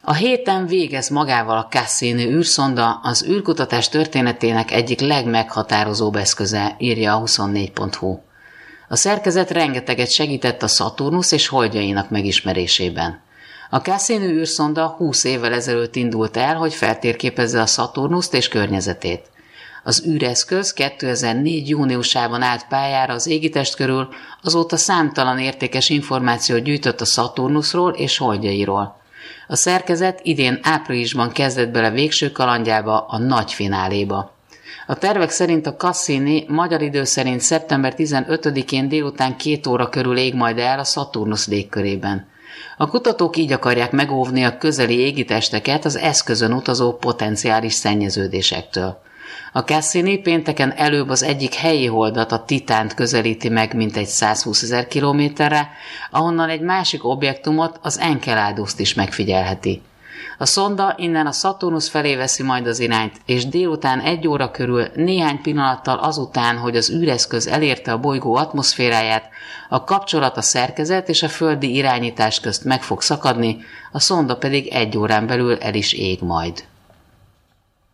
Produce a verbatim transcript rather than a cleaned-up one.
A héten végez magával a Cassini űrszonda, az űrkutatás történetének egyik legmeghatározóbb eszköze, írja a huszonnégy pont hu. A szerkezet rengeteget segített a Szaturnusz és holdjainak megismerésében. A Cassini űrszonda húsz évvel ezelőtt indult el, hogy feltérképezze a Szaturnuszt és környezetét. Az űreszköz kétezer-négy júniusában állt pályára az égitest körül, azóta számtalan értékes információt gyűjtött a Szaturnuszról és holdjairól. A szerkezet idén áprilisban kezdett bele végső kalandjába, a nagy fináléba. A tervek szerint a Cassini magyar idő szerint szeptember tizenötödikén délután két óra körül ég majd el a Szaturnusz légkörében. A kutatók így akarják megóvni a közeli égitesteket az eszközön utazó potenciális szennyeződésektől. A Cassini pénteken előbb az egyik helyi holdat, a Titánt közelíti meg mintegy százhúszezer kilométerre, ahonnan egy másik objektumot, az Enceladust is megfigyelheti. A szonda innen a Szaturnusz felé veszi majd az irányt, és délután egy óra körül, néhány pillanattal azután, hogy az űreszköz elérte a bolygó atmoszféráját, a kapcsolat a szerkezet és a földi irányítás közt meg fog szakadni, a szonda pedig egy órán belül el is ég majd.